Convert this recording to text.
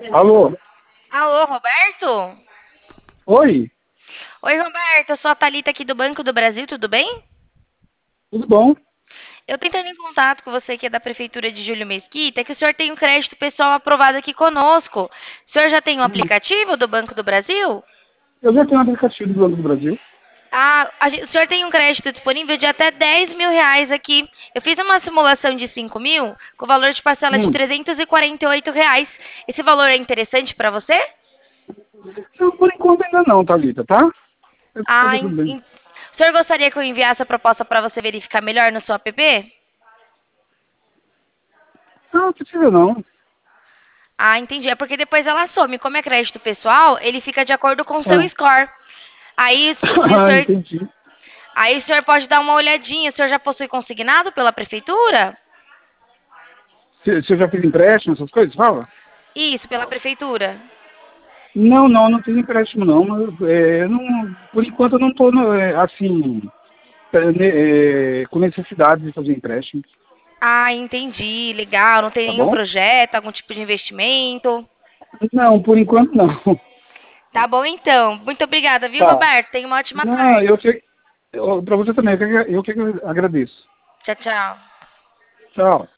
Alô? Alô, Roberto? Oi? Oi, Roberto, eu sou a Thalita aqui do Banco do Brasil, tudo bem? Tudo bom? Eu tô entrando em contato com você que é da Prefeitura de Júlio Mesquita, que o senhor tem um crédito pessoal aprovado aqui conosco. O senhor já tem um Hum, aplicativo do Banco do Brasil? Eu já tenho um aplicativo do Banco do Brasil. O senhor tem um crédito disponível de até R$ 10.000 aqui. Eu fiz uma simulação de 5.000 com valor de parcela de Hum. R$ 348. Esse valor é interessante para você? Não, por enquanto ainda não, Thalita, tá? Tá Ah, tudo bem. o senhor gostaria que eu enviasse a proposta para você verificar melhor no seu app? Não precisa não. Ah, entendi. É porque depois ela some. Como é crédito pessoal, ele fica de acordo com o seu Ah, score. Aí, se o senhor, entendi. aí o senhor pode dar uma olhadinha. O senhor já possui consignado pela prefeitura? Você já fez empréstimo, essas coisas? Fala. Isso, pela prefeitura. Não tenho empréstimo não. Mas, não, por enquanto eu não estou assim, com necessidade de fazer empréstimo, Ah, entendi. Legal. Não tem tá nenhum bom? projeto, algum tipo de investimento? Não, por enquanto não. Tá bom, então. Muito obrigada, viu, Tá. Roberto? Tenha uma ótima Não, tarde. para você também, eu que agradeço. Tchau, tchau. Tchau.